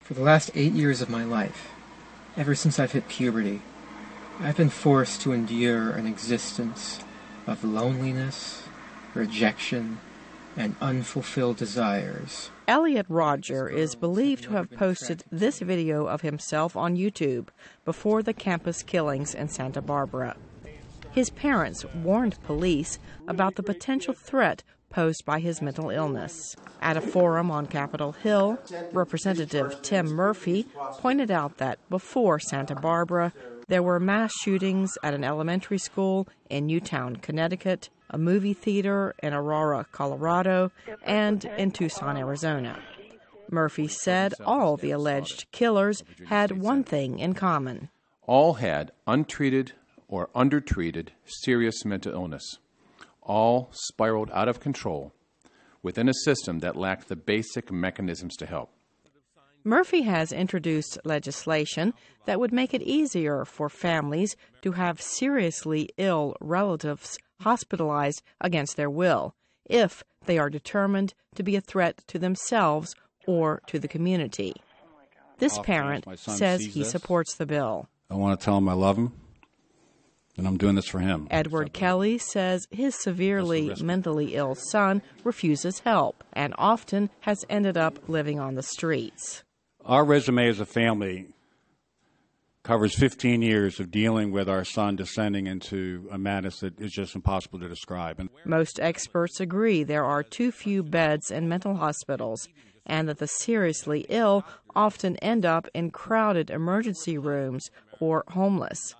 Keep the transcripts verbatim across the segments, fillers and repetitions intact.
For the last eight years of my life, ever since I've hit puberty, I've been forced to endure an existence of loneliness, rejection, and unfulfilled desires. Elliot Rodger is believed to have posted this video of himself on YouTube before the campus killings in Santa Barbara. His parents warned police about the potential threat posed by his mental illness. At a forum on Capitol Hill, Representative Tim Murphy pointed out that before Santa Barbara, there were mass shootings at an elementary school in Newtown, Connecticut, a movie theater in Aurora, Colorado, and in Tucson, Arizona. Murphy said all the alleged killers had one thing in common. All had untreated or undertreated serious mental illness. All spiraled out of control within a system that lacked the basic mechanisms to help. Murphy has introduced legislation that would make it easier for families to have seriously ill relatives hospitalized against their will if they are determined to be a threat to themselves or to the community. This parent says he supports the bill. I want to tell him I love him, and I'm doing this for him. Edward Kelly says his severely mentally ill son refuses help and often has ended up living on the streets. Our resume as a family covers fifteen years of dealing with our son descending into a madness that is just impossible to describe. And most experts agree there are too few beds in mental hospitals and that the seriously ill often end up in crowded emergency rooms or homeless.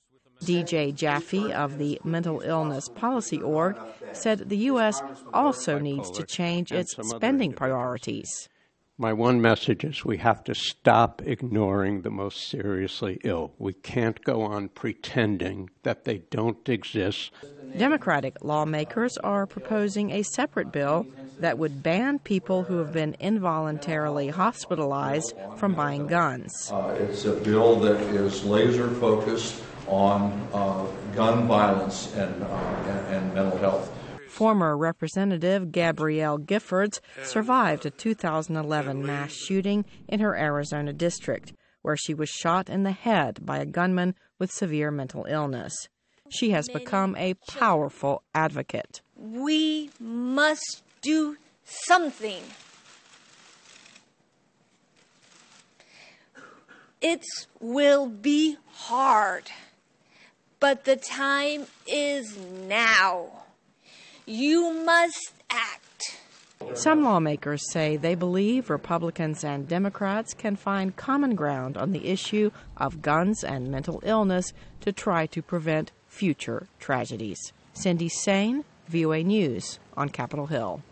D J Jaffe of the Mental Illness Policy Org said the U S also needs to change its spending priorities. My one message is we have to stop ignoring the most seriously ill. We can't go on pretending that they don't exist. Democratic lawmakers are proposing a separate bill that would ban people who have been involuntarily hospitalized from buying guns. Uh, it's a bill that is laser focused on uh, gun violence and, uh, and, and mental health. Former Representative Gabrielle Giffords survived a two thousand eleven mass shooting in her Arizona district, where she was shot in the head by a gunman with severe mental illness. She has become a powerful advocate. We must do something. It will be hard, but the time is now. You must act. Some lawmakers say they believe Republicans and Democrats can find common ground on the issue of guns and mental illness to try to prevent future tragedies. Cindy Sain, V O A News on Capitol Hill.